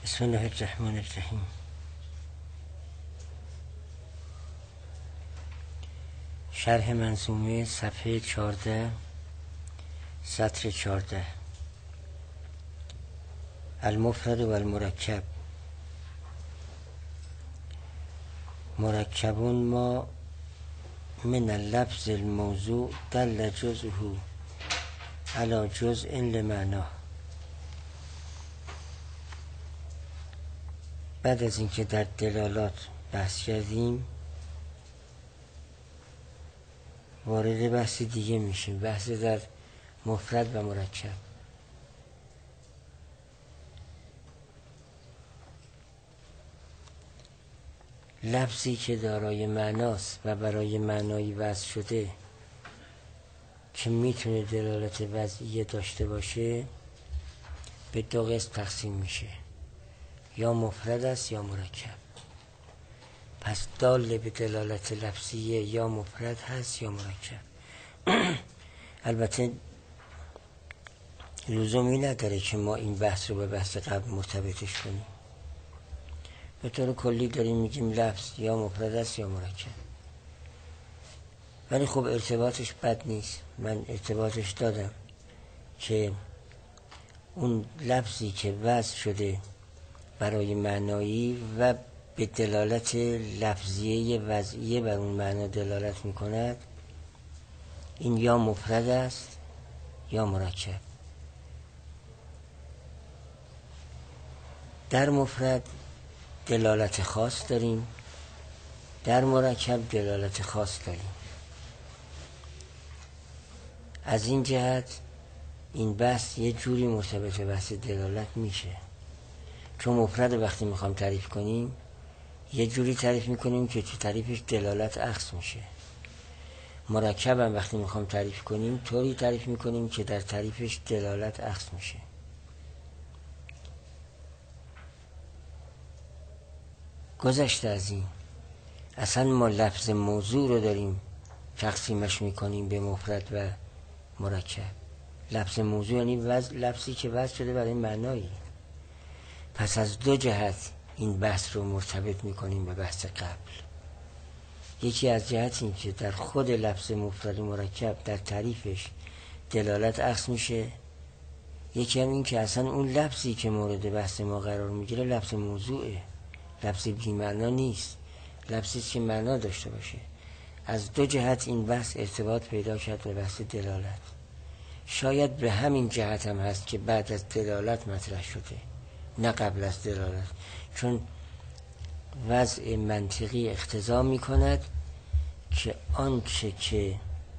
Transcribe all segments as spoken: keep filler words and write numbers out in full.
بسم الله الرحمن الرحیم. شرح منظومه صفحه چهارده سطر چهارده. المفرد و المرکب. مرکبون ما من اللفظ الموضوع دل جزءه علی جزء لمعناه. بعد از اینکه در دلالات بحث کردیم وارد بحث دیگه میشیم، بحث در مفرد و مرکب. لفظی که دارای معناست و برای معنایی وضع شده که میتونه دلالت وضعیه داشته باشه به دو قسم تقسیم میشه، یا مفرد است یا مرکب. پس دال به دلالت لفظیه یا مفرد هست یا مرکب. البته لزومی نداره که ما این بحث رو به بحث قبل مرتبطش کنیم. به طور کلی داریم میگیم لفظ یا مفرد است یا مرکب، ولی خب ارتباطش بد نیست. من ارتباطش دادم که اون لفظی که وضع شده برای معنایی و به دلالت لفظیه وضعیه بر اون معنا دلالت میکند، این یا مفرد است یا مرکب. در مفرد دلالت خاص داریم، در مرکب دلالت خاص داریم. از این جهت این بحث یه جوری مرتبط به بحث دلالت میشه، چون مفرد وقتی میخوام تعریف کنیم یه جوری تعریف میکنیم که تو تعریفش دلالت اخذ میشه. مرکب هم وقتی میخوام تعریف کنیم طوری تعریف میکنیم که در تعریفش دلالت اخذ میشه. گذشته از این، اصلا ما لفظ موضوع رو داریم تقسیمش میکنیم به مفرد و مرکب. لفظ موضوع یعنی وضع، لفظی که وضع شده برای معنایی. پس از دو جهت این بحث رو مرتبط میکنیم به بحث قبل. یکی از جهت این که در خود لفظ مفرد و مرکب در تعریفش دلالت اخذ میشه، یکی هم این که اصلا اون لفظی که مورد بحث ما قرار میگیره لفظ موضوعه، لفظ بی معنا نیست، لفظی که معنا داشته باشه. از دو جهت این بحث ارتباط پیدا کرد به بحث دلالت. شاید به همین جهت هم هست که بعد از دلالت مطرح شده، نه قبل از دلالت، چون وضع منطقی اقتضا می کند که آنچه که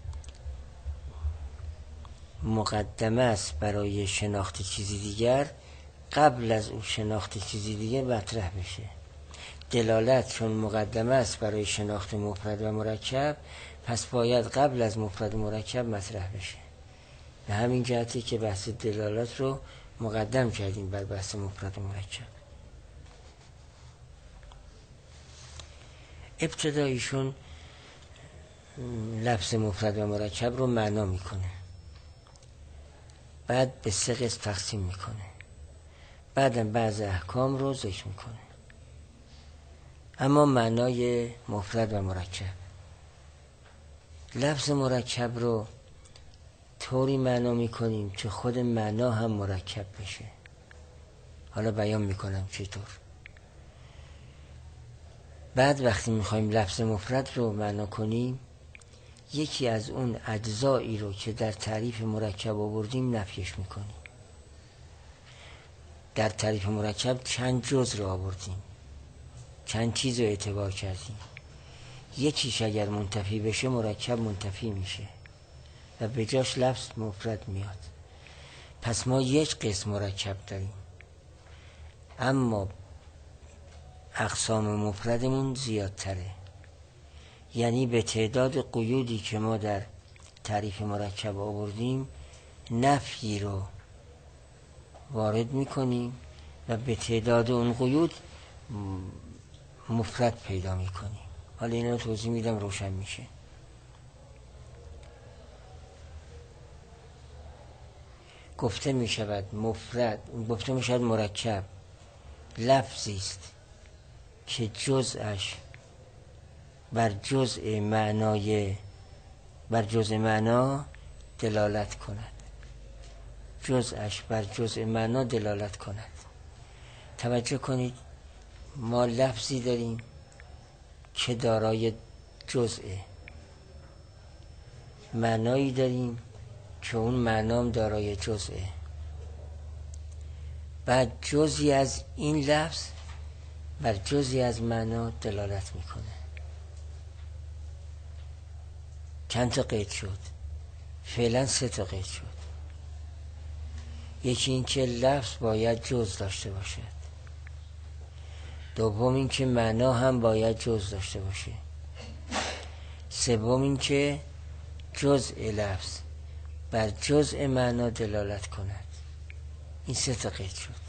مقدمه است برای شناخت چیزی دیگر قبل از اون شناخت چیزی دیگر مطرح بشه. دلالت چون مقدمه است برای شناخت مفرد و مرکب، پس باید قبل از مفرد و مرکب مطرح بشه. به همین جهتی که بحث دلالت رو مقدم کردیم بر بحث مفرد و مرکب. ابتداییشون لفظ مفرد و مرکب رو معنا میکنه، بعد به سه قسم تقسیم میکنه، بعدم بعض احکام رو ذکر میکنه. اما معنای مفرد و مرکب، لفظ مرکب رو طوری معنا میکنیم که خود معنا هم مرکب بشه. حالا بیان میکنم چطور. بعد وقتی میخوایم لفظ مفرد رو معنا کنیم، یکی از اون اجزایی رو که در تعریف مرکب آوردیم نفیش میکنیم. در تعریف مرکب چند جزء رو آوردیم، چند چیز رو اعتبار کردیم. یکیش اگر منتفی بشه مرکب منتفی میشه و به جاش لفظ مفرد میاد. پس ما یک قسم مرکب داریم، اما اقسام مفردمون زیادتره. یعنی به تعداد قیودی که ما در تعریف مرکب آوردیم نفی رو وارد میکنیم و به تعداد اون قیود مفرد پیدا میکنیم. حالا اینا رو توضیح میدم روشن میشه. گفته میشود مفرد، گفته میشود مرکب لفظی است که جزءش بر جزء معنای بر جزء معنا دلالت کند، جزءش بر جزء معنا دلالت کند. توجه کنید، ما لفظی داریم که دارای جزءه، معنایی داریم که اون معنام دارای جزءه، بعد جزئی از این لفظ بر جزئی از معنا دلالت میکنه. چند تا قید شد؟ فعلا سه تا قید شد. یکی این که لفظ باید جز داشته باشد، دوم این که معنا هم باید جز داشته باشه، سوم این که جزء لفظ بر جزء معنا دلالت کند. این سه تا قید شد.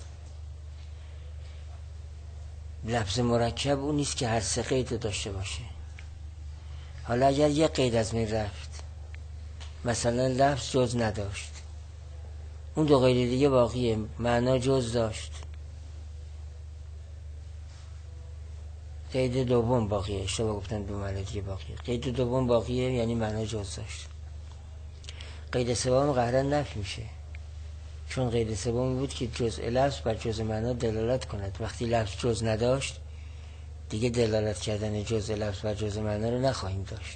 لفظ مرکب اون نیست که هر سه قید داشته باشه. حالا اگر یک قید از من رفت، مثلا لفظ جز نداشت، اون دو قید دیگه باقیه، معنا جز داشت، قید دوم باقیه، اشتباه گفتن دو معنی دیگه باقیه، قید دوم باقیه یعنی معنا جز داشت. قید سوم قهرا نفی میشه، چون قید سوم بود که جزء لفظ بر جزء معنا دلالت کند. وقتی لفظ جز نداشت دیگه دلالت کردن جزء لفظ بر جزء معنا رو نخواهیم داشت.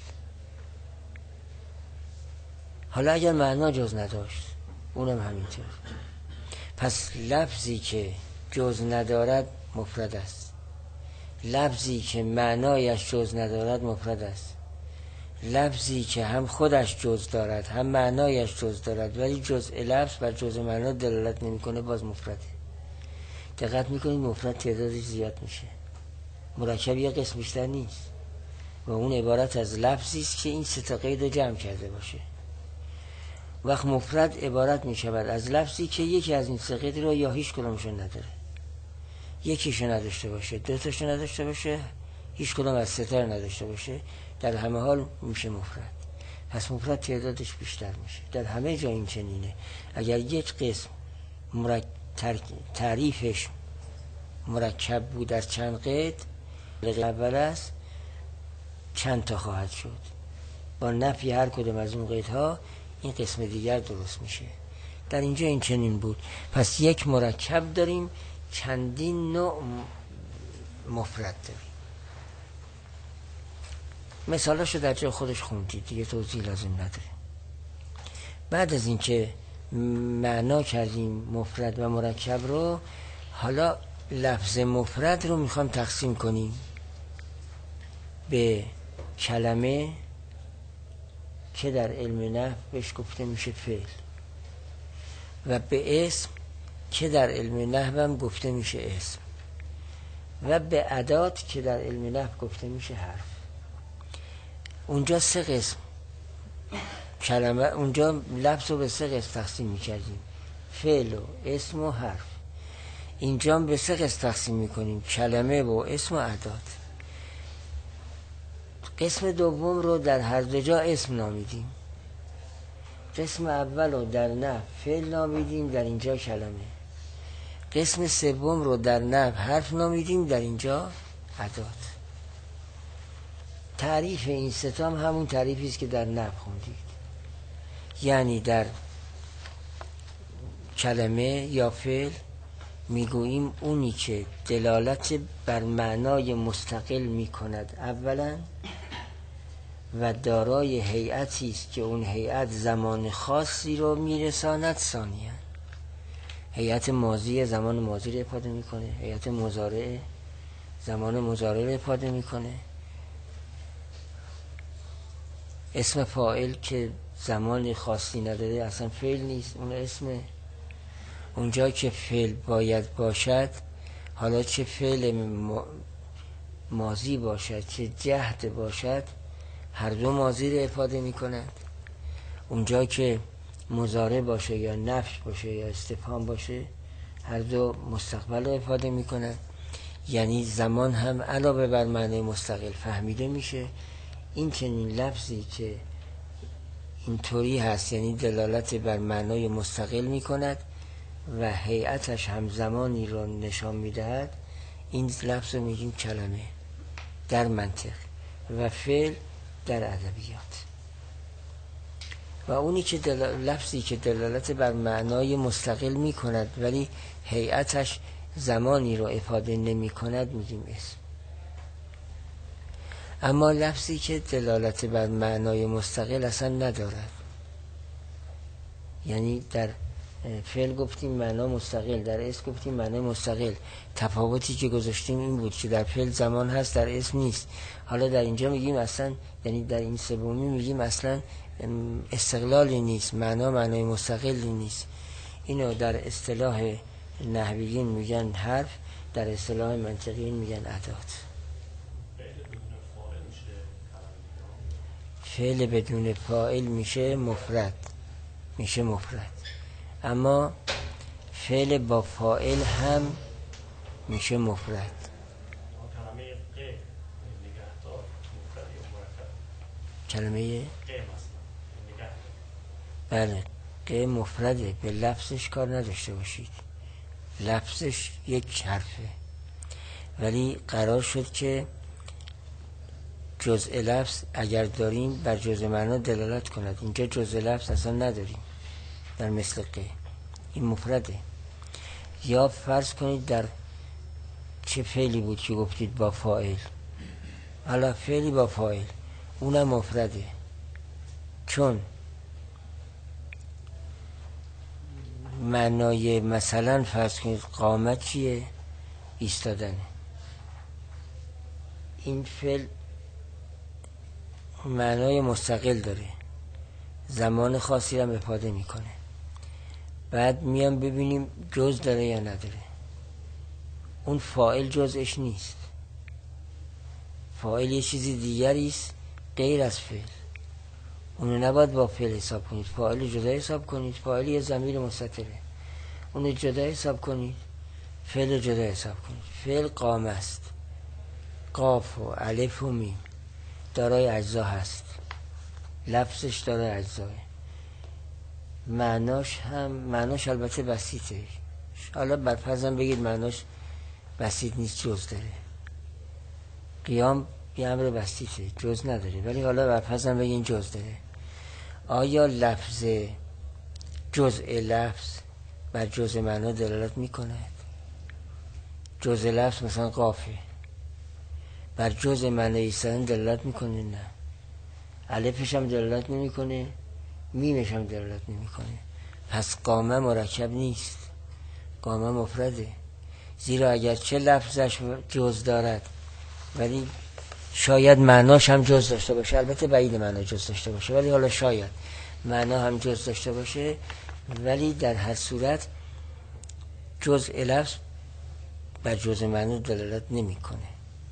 حالا اگر معنا جز نداشت اونم همینطور، پس لفظی که جز ندارد مفرد است، لفظی که معنایش جز ندارد مفرد است، لفظی که هم خودش جز دارد هم معنایش جز دارد ولی جزء لفظ بر جزء معنا دلالت نمیکنه باز مفرده. دقت میکنید مفرد تعدادش زیاد میشه، مرکب یک قسم بیشتر نیست و اون عبارت از لفظی است که این سه تا قید رو جمع کرده باشه. وقت مفرد عبارت میشود از لفظی که یکی از این سه قید رو یا هیچ کدومشون نداره، یکیشو نداشته باشه، دو تاشو نداشته باشه، هیچ کدوم از سه تا رو نداشته باشه، در همه حال میشه مفرد. پس مفرد تعدادش بیشتر میشه. در همه جا این چنینه. اگر یک قسم مرک... تر... تعریفش مرکب بود در چند قید، اول است چند تا خواهد شد، با نفی هر کدوم از اون قیدها این قسم دیگر درست میشه. در اینجا این چنین بود. پس یک مرکب داریم، چندین نوع مفرد داریم. مثالاشو در جای خودش خوندید دیگه، توضیح لازم نداره. بعد از اینکه معنا کردیم مفرد و مرکب رو، حالا لفظ مفرد رو میخوام تقسیم کنیم به کلمه که در علم نحو بهش گفته میشه فعل و به اسم که در علم نحو هم گفته میشه اسم و به ادات که در علم نحو گفته میشه حرف. اونجا سه قسم کلمه، اونجا لفظ رو به سه قسم تقسیم میکردیم، فعل و اسم و حرف. اینجا هم به سه قسم تقسیم میکنیم، کلمه و اسم و ادات. قسم دوم رو در هر دو جا اسم نامیدیم، قسم اول رو در نحو فعل نامیدیم، در اینجا کلمه. قسم سوم رو در نحو حرف نامیدیم، در اینجا ادات. تعریف این سه تا هم همون تعریفی است که در نحو خوندید، یعنی در کلمه یا فعل میگوییم اونی که دلالت بر معنای مستقل میکند اولا و دارای هیئتی است که اون هیئت زمان خاصی رو میرساند ثانیا. هیئت ماضی زمان ماضی رو افاده میکنه، هیئت مضارع زمان مضارع رو افاده میکنه، اسم فاعل که زمان خاصی نداره اصلا فعل نیست، اون اسمه. اونجا که فعل باید باشد، حالا چه فعل ماضی باشد چه جهد باشد، هر دو ماضی رو افاده می کند. اونجا که مضارع باشه یا نفی باشه یا استفهام باشه، هر دو مستقبل رو افاده می کند. یعنی زمان هم علاوه بر معنی مستقل فهمیده میشه. این چنین لفظی که اینطوری هست، یعنی دلالت بر معنای مستقل می کند و هیئتش هم زمانی را نشان می دهد، این لفظ رو میگیم کلمه در منطق و فعل در ادبیات. و اونی که دل... لفظی که دلالت بر معنای مستقل می کند ولی هیئتش زمانی رو افاده نمی کند میگیم اسم. اما لفظی که دلالت بر معنای مستقل اصلا ندارد، یعنی در فعل گفتیم معنا مستقل، در اسم گفتیم معنای مستقل، تفاوتی که گذاشتیم این بود که در فعل زمان هست، در اسم نیست. حالا در اینجا میگیم اصلا، یعنی در این سومی میگیم اصلا استقلالی نیست، معنا معنای مستقلی نیست. اینو در اصطلاح نحویین میگن حرف، در اصطلاح منطقیین میگن ادات. فعل بدون فاعل میشه مفرد، میشه مفرد. اما فعل با فاعل هم میشه مفرد. کلمه بله ق مفرده، به لفظش کار نداشته باشید، لفظش یک حرفه، ولی قرار شد که جزء لفظ اگر داریم بر جزء معنا دلالت کند. اینجا جزء لفظ اصلا نداریم در مثل ق، این مفرده. یا فرض کنید در چه فعلی بود که گفتید با فاعل، حالا فعلی با فاعل اونم مفرده، چون معنای مثلا فرض کنید قامت چیه؟ ایستادنه. این فعل معنای مستقل داره، زمان خاصی هم افاده میکنه. بعد میام ببینیم جز داره یا نداره. اون فاعل جزش نیست، فاعل یه چیزی دیگری است غیر از فعل، اونو نباید با فعل حساب کنید، فاعل جدا حساب کنید. فاعل یه ضمیر مستتره، اونو جدا حساب کنید، فعل جدا حساب کنید. فعل قام است، قاف و الف و میم دارای اجزا هست، لفظش دارای اجزاه، معناش هم معناش البته بسیطه. حالا برفرضم بگید معناش بسیط نیست، جز داره. قیام یه امر بسیطه، جز نداره، ولی حالا برفرضم بگید جز داره. آیا لفظ جزء لفظ بر جزء معنا دلالت میکند؟ جزء لفظ مثلا قافه بر جزء معنی ایستادن دلالت میکنه؟ نه. الفش هم دلالت نمیکنه، میمش هم دلالت نمیکنه. پس قامه مرکب نیست، قامه مفرده. زیرا اگر چه لفظش جز دارد ولی شاید معناش هم جز داشته باشه، البته بعید معنا جز داشته باشه، ولی حالا شاید معنا هم جز داشته باشه، ولی در هر صورت جزء لفظ بر جزء معنا دلالت نمیکنه.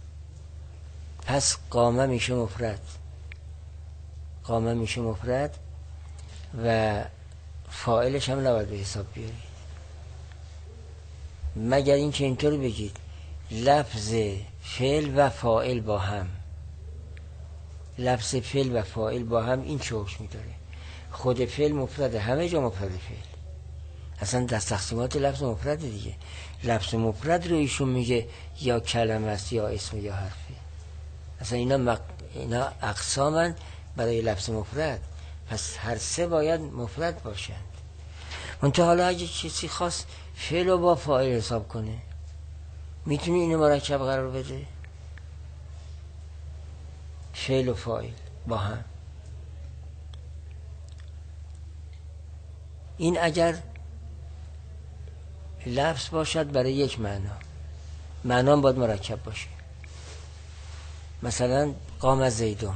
پس قامه میشه مفرد، قامه میشه مفرد و فاعلش هم نباید به حساب بیارید، مگر اینکه اینطور بگید لفظ فعل و فاعل با هم، لفظ فعل و فاعل با هم این چه حکمی داره؟ خود فعل مفرده، همه جا مفرد فعل، اصلا دست تقسیمات لفظ مفرد دیگه. لفظ مفرد رو ایشون میگه یا کلمه است یا اسم یا حرفه. اصلا اینا, مق... اینا اقسامن برای لفظ مفرد، پس هر سه باید مفرد باشند. منتها حالا اگه کسی خواست فعل رو با فاعل حساب کنه، میتونی اینو مرکب قرار بده؟ فعل و فاعل با هم. این اگر لفظ باشد برای یک معنا، معنا باید مرکب باشه. مثلا قام زیدون،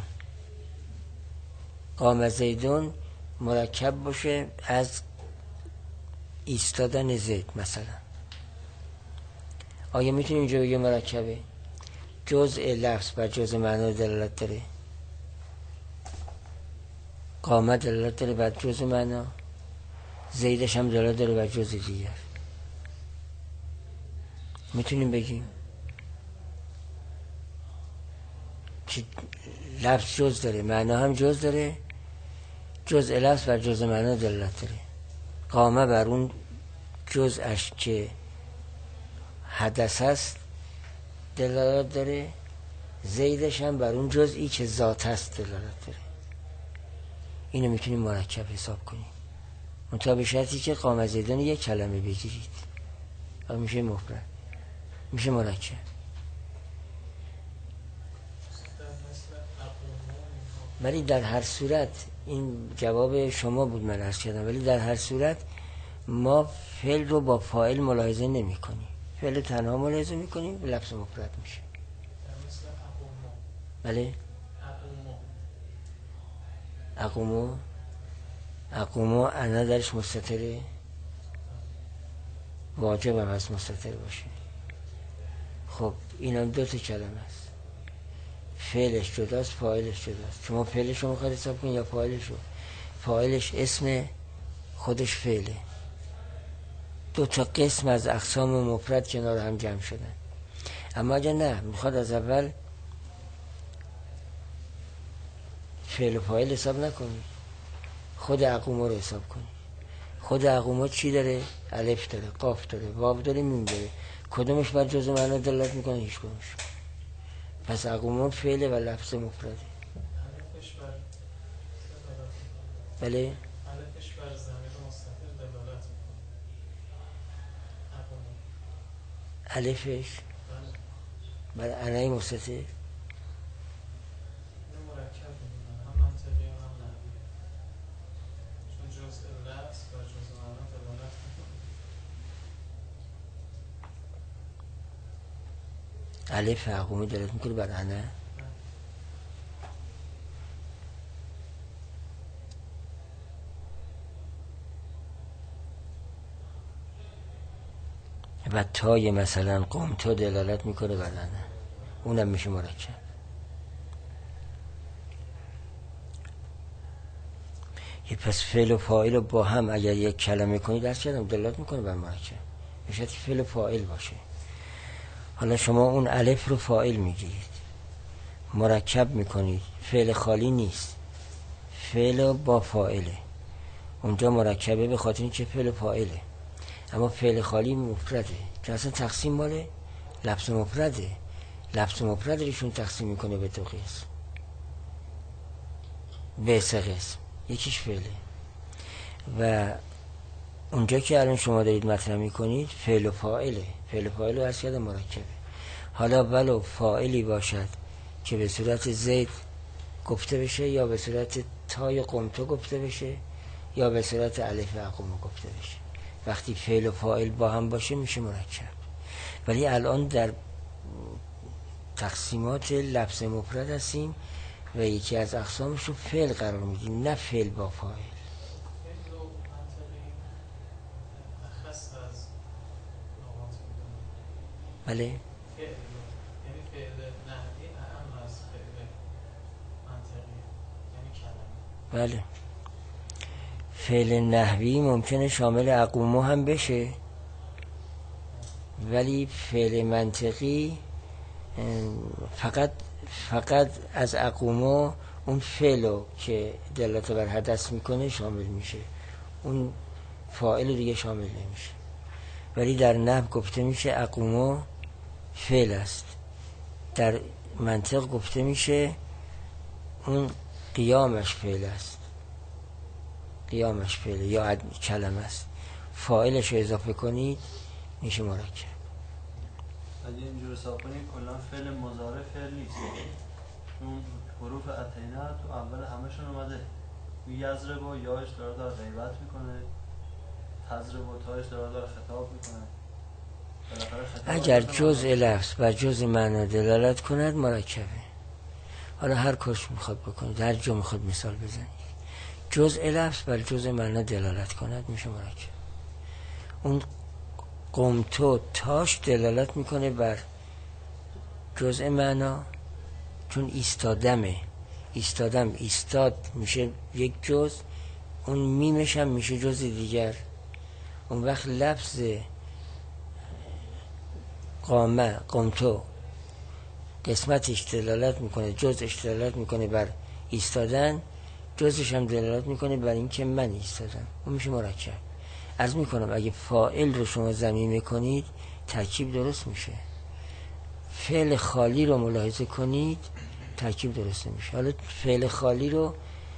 قام زیدون مرکب باشه از ایستادن زید مثلا. آیا میتونیم اینجا بگه مرکبه؟ جزء لفظ بر جزء معنا دلالت داره، قامت دلالت داره بر جزء معنا، زیدش هم دلالت داره بر جزء دیگر. میتونیم بگیم که لفظ جز داره، معنا هم جز داره، جزء لفظ بر جزء معنا دلالت داره، قامه بر اون جزءش که حدث است دلالت داره، زیدش هم بر اون جزئی که ذات است دلالت داره. اینو میتونیم مرکب حساب کنیم، منتها به شرطی که قام زیدان یک کلمه بگیرید، میشه مفرد، میشه مرکب. ولی در هر صورت این جواب شما بود من عرض کردم، ولی در هر صورت ما فعل رو با فاعل ملاحظه نمی کنیم، فعل تنها ملاحظه می کنیم، لفظ مفرد میشه. بله اقومو اقومو انا درش مستتره، واجب هم هست مستتر باشه. خب این هم دو تا کلمه است، فعلش جداست فاعلش جداست. شما فعلش رو میخواید حساب کنید یا فاعلش رو؟ فاعلش اسم خودش فعله، دو تا قسم از اقسام مفرد کنار هم جمع شدن. اما اگر نه میخواد از اول فعل و فاعل حساب نکنید، خود اقومو رو حساب کنید. خود اقومو چی داره؟ الف داره، قاف داره، واو داره، میم داره. کدومش بر جزء معنا دلالت میکنه؟ هیچ کدومش. پس اقومو فعل و لفظ مفرده. الفش بر بله الفش بر ضمیر مستتر دلالت میکنه. الفش بر انای مستتر اینو مرکب میدونن، هم منطقی هم نحوی، چون جزء لفظ و جزء معنا دلالت میکنه. الف اقومو دلالت میکنه بر انا. و تای مثلا قوم تو دلالت میکنه بر انا، اونم میشه مرکب. یه پس فعل و فاعل رو با هم اگر یک کلمه کنید درست کردم دلالت میکنه بر مرکب، میشه که فعل و فاعل باشه. حالا شما اون الف رو فاعل میگیرید، مرکب میکنید، فعل خالی نیست، فعل با فاعله، اونجا مرکبه به خاطر اینکه فعل و فاعله. اما فعل خالی مفرده، که اصلا تقسیم مال لفظ مفرده. لفظ مفرد ایشون تقسیم میکنه به دو قسم، به سه قسم، یکیش فعله. و اونجا که الان شما دارید مطرح میکنید فعل و فاعله، فعل و فاعل رو از یاد مرکبه. حالا ولو فاعلی باشد که به صورت زید گفته بشه، یا به صورت تای قمتو گفته بشه، یا به صورت الف اقومو گفته بشه، وقتی فعل و فاعل با هم باشه میشه مرکب. ولی الان در تقسیمات لفظ مفرد هستیم و یکی از اقسامش رو فعل قرار میدیم، نه فعل با فاعل. فعل و منطقی اخص از لغات میدونن. بله فعل رو یعنی فعل نحوی اهم از فعل منطقی، یعنی کلمه. بله فعل نحوی ممکنه شامل اقومو هم بشه، ولی فعل منطقی فقط فقط از اقومو اون فعلو که دلالت بر حدث میکنه شامل میشه، اون فاعل دیگه شامل نمیشه. ولی در نحو گفته میشه اقومو فعل است، در منطق گفته میشه اون قیامش فعل است، قیامش فعل یا کلمه است. فاعلش رو اضافه کنید میشه مرکب. اگه اینجور حساب کنید کلا فعل مضارع فعل نیست، اون حروف اتینه تو اول همشون اومده، یضرب و یاش داره داره غیبت میکنه، تضرب و تایش داره داره خطاب میکنه. اگر جزء لفظ و جزء معنا دلالت کند مرکبه. حالا هر کارش میخواد بکنید، هر جا میخواد مثال بزنید، جزء لفظ و جزء معنا دلالت کند میشه مرکب. اون قمتو تاش دلالت میکنه بر جزء معنا، چون ایستادمه، ایستادم ایستاد میشه یک جزء، اون میمش هم میشه جزء دیگر. اون وقت لفظ قامه قمتو قسمتش دلالت میکنه، جزءش دلالت میکنه بر ایستادن، جزءش هم دلالت میکنه بر اینکه من ایستادم، اون میشه مرکب. عرض میکنم اگه فاعل رو شما ضمیر میکنید ترکیب درست میشه، فعل خالی رو ملاحظه کنید ترکیب درست میشه. حالا فعل خالی رو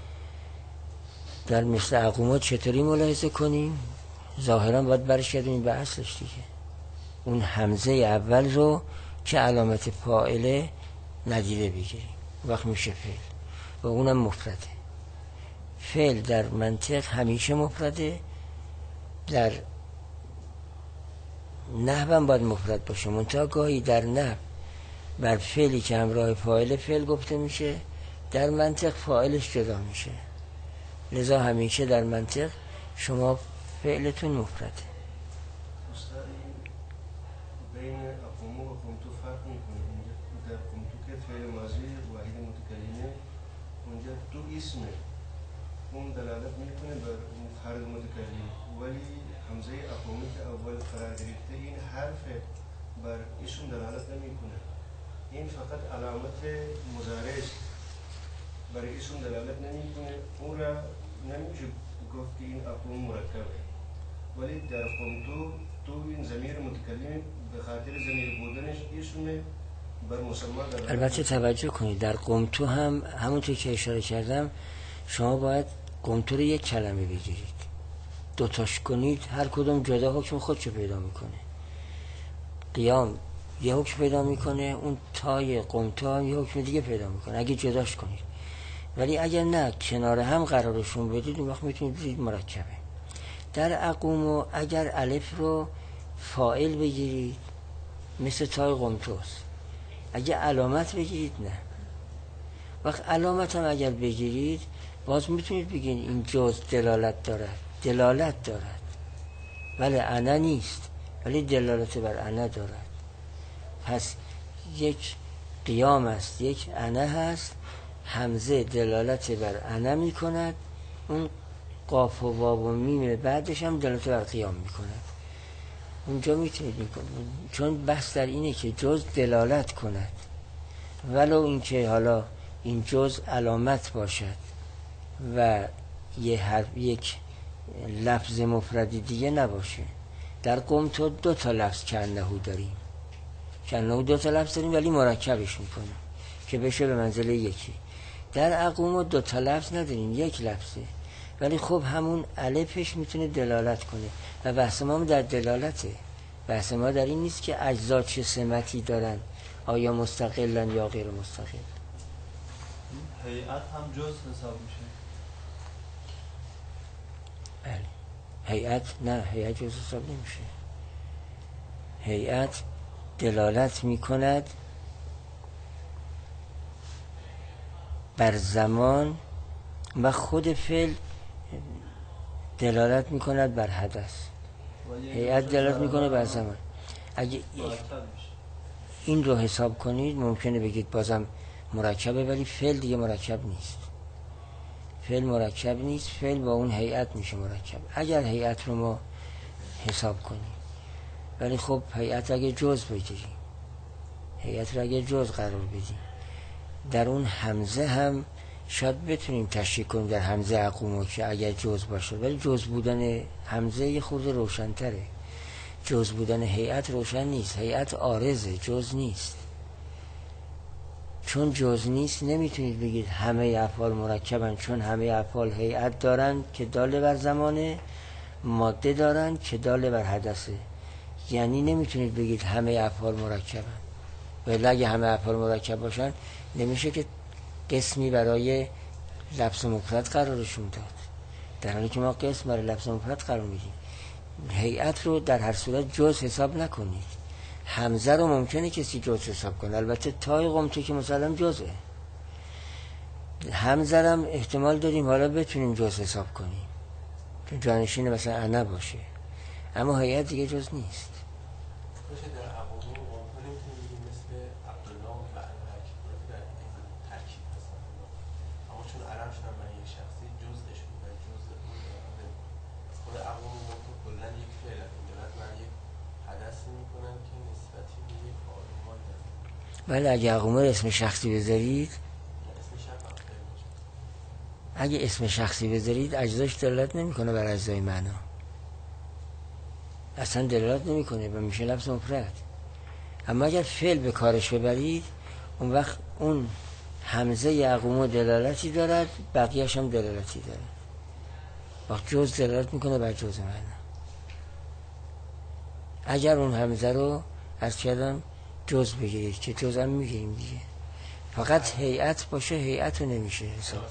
در مثل عقومات چطوری ملاحظه کنیم؟ ظاهرا باید برگردیم به اصلش دیگه. اون همزه اول رو که علامت فاعله ندیده بگیریم، وقت میشه فعل و اونم مفرده. فعل در منطق همیشه مفرده، در نحو هم باید مفرد باشه، منتها گاهی در نحو بر فعلی که همراه فاعل فعل گفته میشه، در منطق فاعلش جدا میشه. لذا همیشه در منطق شما فعلتون مفرده. استاد بین اقوم و قمتو فرق میکنه. اونجا در قمتو که فعل ماضی واحد متکلمه، اونجا تو اسمه اون دلالت میکنه بر فرد متکلم، ولی همزه اقومی که اول قرار گرفته این حرف بر اسم دلالت نمیکنه. این فقط علامت مضارع است، برای اسم دلالت نمیکنه. اون را نمیشه گفت که این اقوم مرکبه، ولی در قمتو تو این ضمیر متکلم به خاطر ضمیر بودنش اسم بر مسما دلالت. البته توجه کنید در قمتو هم همونطور که اشاره کردم شما باید قمتو رو یک کلمه بگیرید، دوتاش کنید هر کدوم جدا حکم خودشو پیدا میکنه. قیام یه حکم پیدا میکنه، اون تای قمتو هم یه حکم دیگه پیدا میکنه اگه جداش کنید. ولی اگر نه کنار هم قرارشون بدید اون وقت میتونید بگید مرکبه. در اقومو اگر الف رو فاعل بگیرید مثل تای قمتوست، اگه علامت بگیرید نه. وقت علامت هم اگر بگیرید باز میتونید بگید این جز دلالت دارد، دلالت دارد ولی انا نیست، ولی دلالت بر انا دارد. پس یک قیام است، یک انا هست، همزه دلالت بر انا میکند، اون قاف و واو و میم بعدش هم دلالت بر قیام میکند. اونجا میتونید میکنید، چون بحث در اینه که جز دلالت کند، ولو اینکه حالا این جز علامت باشد و یه حرف یک لفظ مفردی دیگه نباشه. در قمتو دو تا لفظ کنهو داریم، کنهو دو تا لفظ داریم ولی مرکبش میکنیم که بشه به منزله یکی. در اقومو دو تا لفظ نداریم، یک لفظه، ولی خب همون الفش میتونه دلالت کنه و بحث ما در دلالته. بحث ما در این نیست که اجزا چه سمتی دارن، آیا مستقلن یا غیر مستقل. هیئت هم جز حساب میشه. بله هیئت نه، هیئت جز حساب نمیشه. هیئت دلالت میکند بر زمان و خود فعل دلالت میکند بر حدث. هیئت دلالت میکنه بر زمان. اگه این رو حساب کنید ممکنه بگید بازم مرکبه، ولی فعل دیگه مرکب نیست. فعل مرکب نیست، فعل با اون هیئت میشه مرکب اگر هیئت رو ما حساب کنیم. ولی خب هیئت اگه جز بگیریم، هیئت رو اگه جز قرار بدیم، در اون همزه هم شاید بتونیم تشریح کنیم در همزه اقومو که اگر جز باشه، ولی جز بودن همزه یه خورده روشن‌تره. جز بودن هیئت روشن نیست، هیئت عارضه، جز نیست. چون جز نیست نمیتونید بگید همه افعال مرکبن، چون همه افعال هیئت دارن که داله بر زمانه، ماده دارن که داله بر حدثه. یعنی نمیتونید بگید همه افعال مرکبن، ولی اگه همه افعال مرکب باشن نمیشه که قسمی برای لفظ مفرد قرارشون داد، در حالی که ما قسم برای لفظ مفرد قرار میدیم. هیئت رو در هر صورت جز حساب نکنید. همزه رو ممکنه کسی جز حساب کنه، البته تای قمتو که مثلا جزه. همزه هم احتمال داریم حالا بتونیم جز حساب کنیم چون جانشین مثلا انا باشه، اما هیئت دیگه جز نیست. باشه در عوامو قمتو نمیتونیم بگیم مثل عبدالله و فعلک در ترکیب هستن، اما چون عرب شدن من یک شخصی جزشون و جز خود عوامو قمتو کلن یک فعل این دارد من یک حدث میکنن که نسبتی به یک آرمان دارد. ولی اگه اقومه اسم شخصی بذارید، اگه اسم شخصی بذارید اجزاش دلالت نمیکنه بر اجزای معنا، اصلا دلالت نمیکنه و میشه لفظ مفرد. اما اگر فعل به کارش ببرید اون وقت اون همزه یقوم دلالتی دارد، بقیهش هم دلالتی دارد. وقت جز دلالت میکنه بر جز معنا. اگر اون همزه رو از کردم جز بگیرید که جز هم میگیریم دیگه، فقط هیئت باشه هیئت رو نمیشه حساب.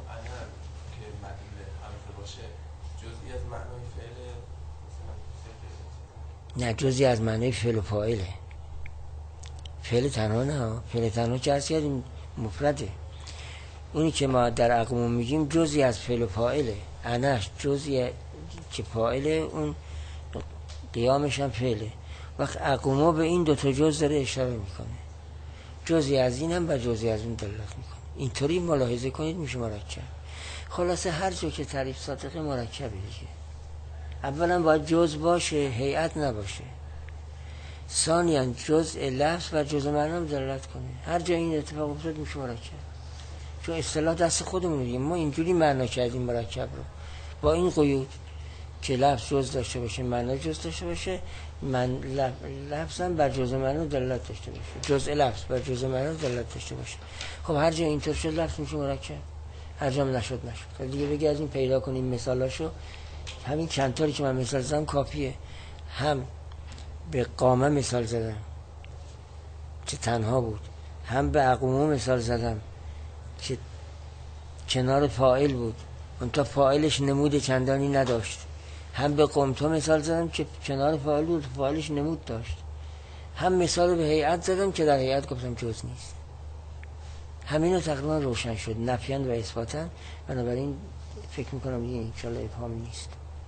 نه جزی از معنی فعل و فاعله. فعل تنها نه، فعل تنها که از کردیم مفرده. اونی که ما در اقوام میگیم جزی از فعل و فاعله. انش جزی که فاعله، اون قیامش هم فعله. وقت اقوام به این دوتا جز داره اشاره میکنه، جزی از این هم و جزی از اون دلالت میکنه. اینطوری ملاحظه کنید میشه مرکب. خلاصه هر جا که تعریف صادقه مرکبه دیگه. اولا باید جز باشه، هیئت نباشه. ثانیاً جزء لفظ و جزء معنا هم دلالت کنه. هر جا این اتفاق افتاد میشه مرکب. چون اصطلاح دست خودمون دیگه، ما اینجوری معنا کردیم مرکب رو با این قیود که لفظ جز داشته باشه، معنا جز داشته باشه، من لفظ هم بر جزء معنا دلالت داشته باشه، جزء لفظ بر جزء معنا دلالت داشته باشه. خب هر جا اینطور شد لفظ میشه مرکب، هر جا نشد نشد. خب دیگه بگی از این پیدا کنیم مثالاشو. همین چند تایی که من مثال زدم کافیه. هم به قامه مثال زدم که تنها بود، هم به اقومو مثال زدم که کنار فاعل بود اون تا فاعلش نمود چندانی نداشت، هم به قمتو مثال زدم که کنار فاعل بود فاعلش نمود داشت، هم مثال به هیئت زدم که در هیئت گفتم جز نیست. همینو تقریبا روشن شد نفیان و اثباتن. بنابراین فکر میکنم دیگه انشاءالله ابهامی نیست.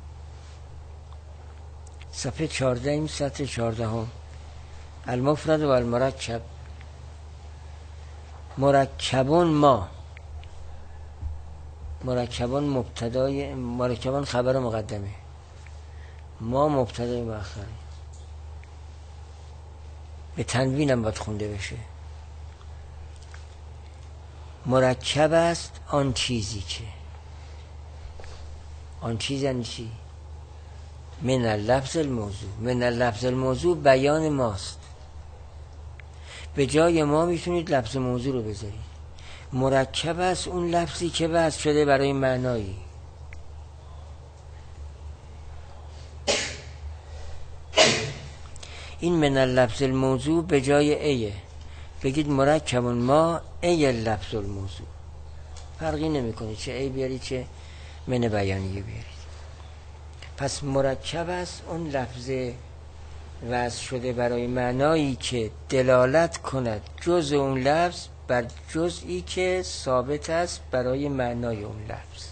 صفحه چهارده این سطر چهارده هم المفرد و المرکب. مرکبون ما، مرکبون مبتدای، مرکبون خبر مقدمه، ما مبتدای مؤخره. به تنوین هم باید خونده بشه. مرکب است آن چیزی که، آن چیز یعنی چی؟ من اللفظ الموضوع. من اللفظ الموضوع بیان ماست. به جای ما میتونید لفظ موضوع رو بذارید. مرکب است اون لفظی که وضع شده برای معنایی. این من اللفظ الموضوع به جای ایه بگید مرکبون ما ای لفظ الموضوع. فرقی نمیکنه چه ای بیارید چه من بیانیه بیارید. پس مرکب است اون لفظ وضع شده برای معنایی که دلالت کند جز اون لفظ بر جزئی که ثابت است برای معنای اون لفظ.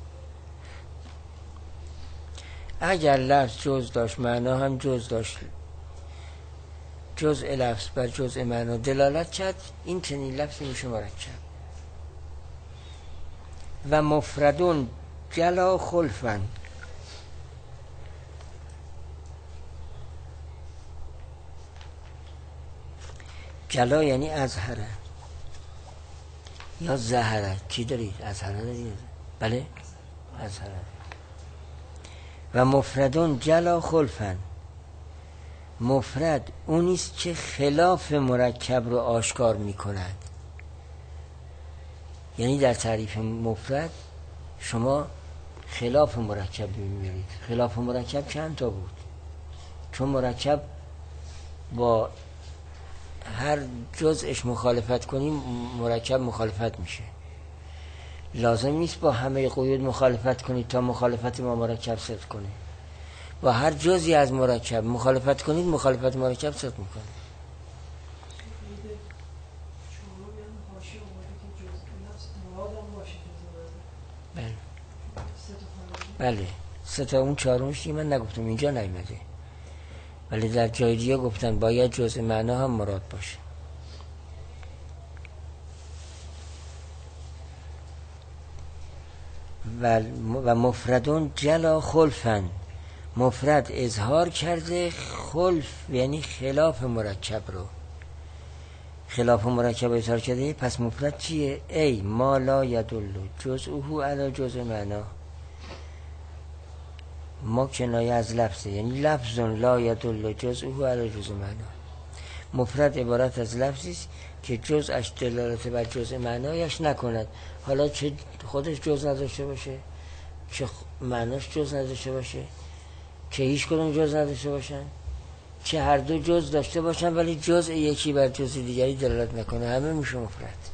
اگر لفظ جز داشت معنا هم جز داشت، جزء لفظ بر جزء معنا دلالت کرد، این چنین لفظی میشه مرکب. و مفردون جلا خلفن. جلا یعنی اظهره یا ظهره. چی دارید؟ اظهره دارید؟ بله اظهره. و مفردون جلا خلفن. مفرد اونیست که خلاف مرکب رو آشکار می کند. یعنی در تعریف مفرد شما خلاف مرکب می‌بینید. خلاف مرکب چند تا بود؟ چون مرکب با هر جزءش مخالفت کنیم مرکب مخالفت میشه. لازم نیست با همه قیود مخالفت کنید تا مخالفت ما مرکب صدق کنه. با هر جزئی از مرکب مخالفت کنید مخالفت مرکب صدق میکنه. بله بله سه تا اون چهارمش من نگفتم اینجا نیامده، ولی در جای دیگه گفتن باید جزء معنا هم مراد باشه. و و مفردون جلا خلفن. مفرد اظهار کرده خلف یعنی خلاف مرکب رو. خلاف مرکب اظهار کرده. پس مفرد چیه؟ ای ما لا یدل جزءه علی جزء معنا. ما کنایه از لفظه، یعنی لفظ لا یدل جزءه علی جزء معنا. مفرد عبارت از لفظی است که جزءش دلالت بر جزء معنایش نکند. حالا چه خودش جزء نداشته باشه، چه معناش جزء نداشته باشه، چه هیچ کدوم جزء نداشته باشن، چه هر دو جزء داشته باشن ولی جزء یکی بر جزء دیگری دلالت نکنه، همه میشه مفرد.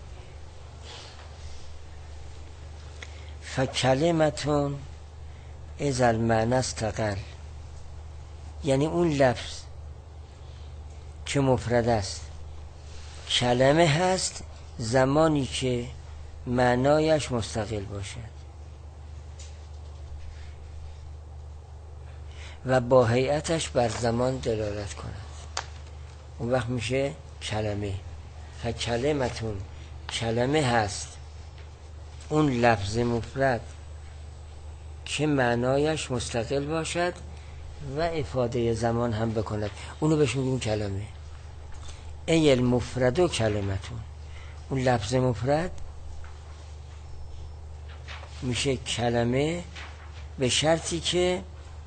فکلمتون از المعنی استقل، یعنی اون لفظ که مفرد است کلمه هست زمانی که معنایش مستقل باشد و با هیئتش بر زمان دلالت کند، اون وقت میشه کلمه. فکلمتون کلمه هست اون لفظ مفرد که معنایش مستقل باشد و افاده زمان هم بکند، اونو بهش میگیم کلمه. ای المفرد و کلمتون، اون لفظ مفرد میشه کلمه به شرطی که،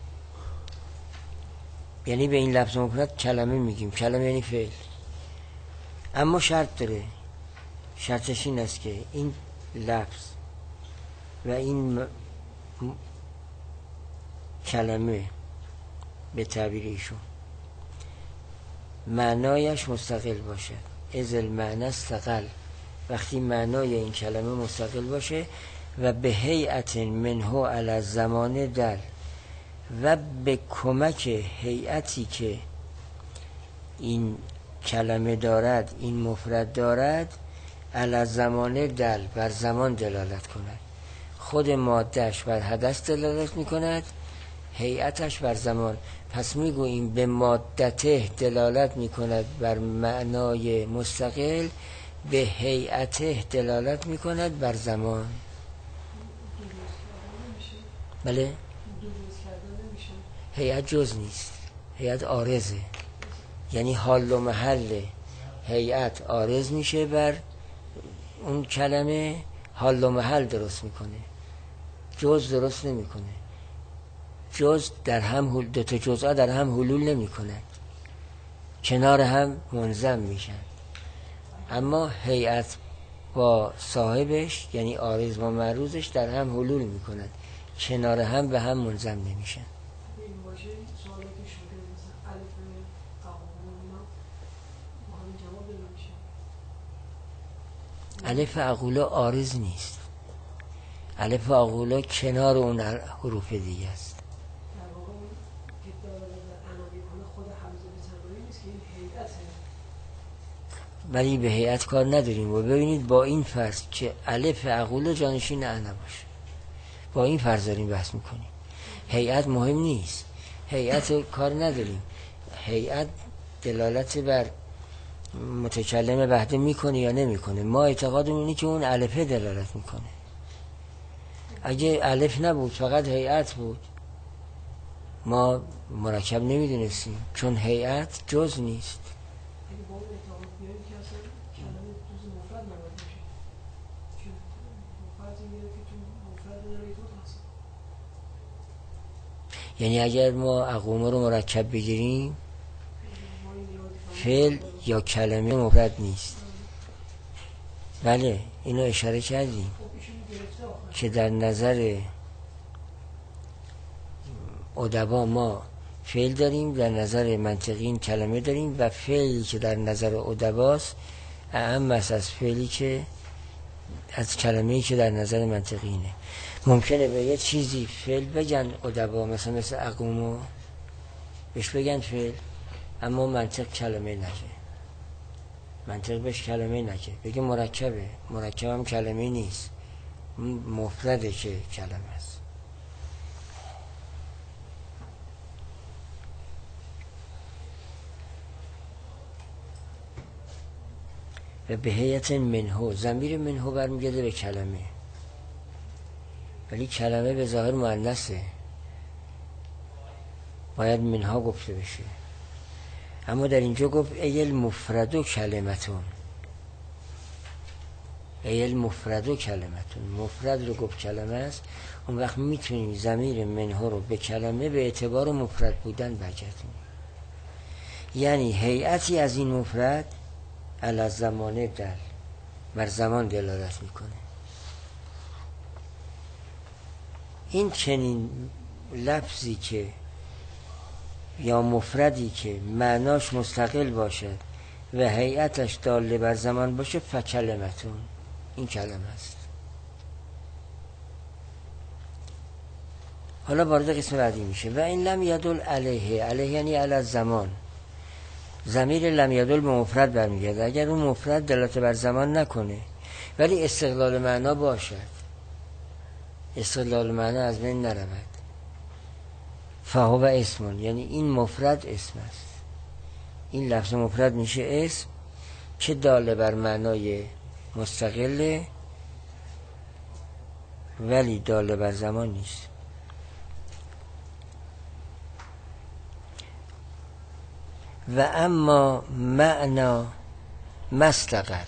یعنی به این لفظ مفرد کلمه میگیم، کلمه یعنی فعل، اما شرط داره. شرطش این است که این لفظ و این م... کلمه به تعبیر ایشون معنایش مستقل باشد. از المعنی استقل، وقتی معنای این کلمه مستقل باشه و به هیئت منه علی الزمان دل، و به کمک هیئتی که این کلمه دارد، این مفرد دارد، علی الزمان دل، بر زمان دلالت کند. خود مادهش بر حدث دلالت می کند، هیئتش بر زمان. پس میگوییم به مادته دلالت می کند بر معنای مستقل، به هیئته دلالت می کند بر زمان. بله؟ هیئت جز نیست، هیئت عارضه، یعنی حال و محل هیئت عارض میشه بر اون کلمه، حال و محل درست میکنه، جز درست نمیکنه. جز در هم، دو تا جزء در هم حلول نمیکنه، کنار هم منضم میشن. اما هیئت با صاحبش یعنی عارض با معروضش در هم حلول میکنن، کنار هم به هم منضم نمیشن. الف اقولا عارض نیست، الف اقولا کنار اون حروف دیگه است. ولی به هیئت کار نداریم. و ببینید با این فرض که الف اقولا جانشین انا باشه، با این فرض داریم بحث میکنیم. هیئت مهم نیست، هیئت کار نداریم. هیئت دلالت بر متکلم وحده میکنه یا نمیکنه. ما اعتقادمون اینه که اون الفه دلالت میکنه. اگه الف نبود فقط هیئت بود ما مرکب نمیدونستیم، چون هیئت جز نیست. یعنی اگر ما اقوام رو مرکب بگیریم فعل یا کلمه مفرد نیست. بله اینو اشاره کردیم که در نظر ادبا ما فعل داریم، در نظر منطقیین کلمه داریم، و فعلی که در نظر ادباست اعم است از فعلی که از کلمه‌ای که در نظر منطقیینه. ممکنه به یه چیزی فعل بگن ادبا، مثلا مثل اقومو بهش بگن فعل، اما منطق کلمه نگه، منطق بهش کلمه نگه، بگه مرکبه، مرکب هم کلمه نیست، مفرده که کلمه است. و به هیئت منهو، ضمیر منهو برمیگرده به کلمه، ولی کلمه به ظاهر مؤنثه، باید منها گفته بشه. اما در اینجا گفت ای المفرد و کلمتون، ای المفرد و کلمتون، مفرد رو گفت کلمه است. اون وقت میتونیم ضمیر منها رو به کلمه به اعتبار مفرد بودن برگردیم. یعنی هیئتی از این مفرد علی زمانه در بر زمان دلالت میکنه. این چنین لفظی که یا مفردی که معناش مستقل باشد و هیئتش داله بر زمان باشه فکلمتون، این کلمه است. حالا وارد قسم بعدی میشه. و این لم یدل علیه، علیه یعنی علی زمان. ضمیر لم یدل به مفرد برمیگرده. اگر اون مفرد دلالت بر زمان نکنه ولی استقلال معنا باشد، استقلال معنا از بین نرود، فهو اسمون، یعنی این مفرد اسم است. این لفظ مفرد میشه اسم که داله بر معنای مستقله ولی داله بر زمان نیست. و اما معنا مستقل،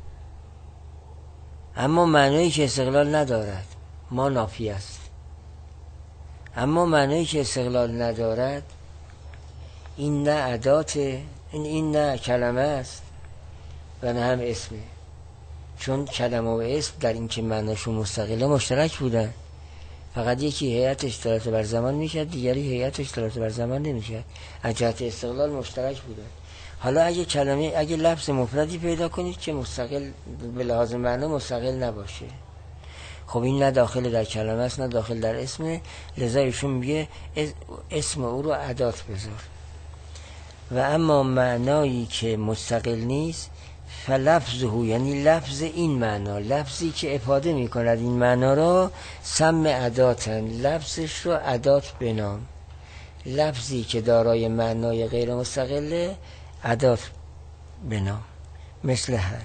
اما معنایی که استقلال ندارد ما نافی است. اما معنایی که استقلال ندارد این نه ادات، این این نه کلمه است و نه هم اسمه، چون کلمه و اسم در این که معناشون مستقله مشترک بودن، فقط یکی هیئتش دلالت بر زمان میشد، دیگری هیئتش دلالت بر زمان نمیشد، از جهت استقلال مشترک بودن. حالا اگه کلمه اگه لفظ مفردی پیدا کنید که مستقل به لحاظ معنا مستقل نباشه، خب این نه داخل در کلمه است نه داخل در اسمه، لذا ایشون میگه اسم او رو ادات بذار. و اما معنایی که مستقل نیست فلفظه، یعنی لفظ این معنا، لفظی که افاده میکند این معنا رو سم اداتن، لفظش رو ادات بنام. لفظی که دارای معنای غیر مستقله ادات بنام، مثل هر.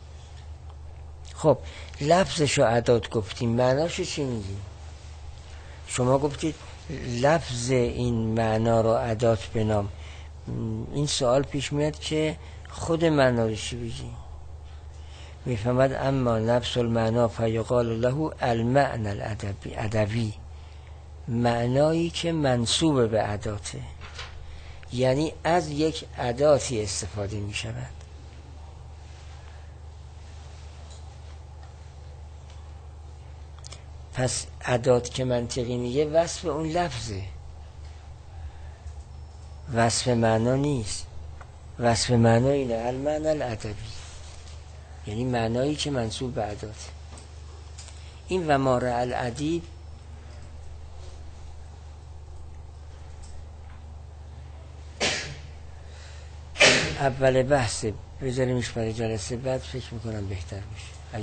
خب لفظش رو ادات گفتیم، معناشو چی میگیم؟ شما گفتید لفظ این معنا رو ادات بنام. این سوال پیش میاد که خود معنا رو چی بگیم؟ میفهمد اما نفس المعنا فیقال له المعنى الادبی، ادبی، معنایی که منسوب به اداته، یعنی از یک اداتی استفاده می شود. پس ادات که منطقی میگه وصف اون لفظه، وصف معنا نیست. وصف معنا اینه المعنى الادبی، یعنی معنایی که منسوب به اداته. این و ما رأى الادیب اول بحثه، بذاریمش برای جلسه بعد، فکر میکنم بهتر میشه.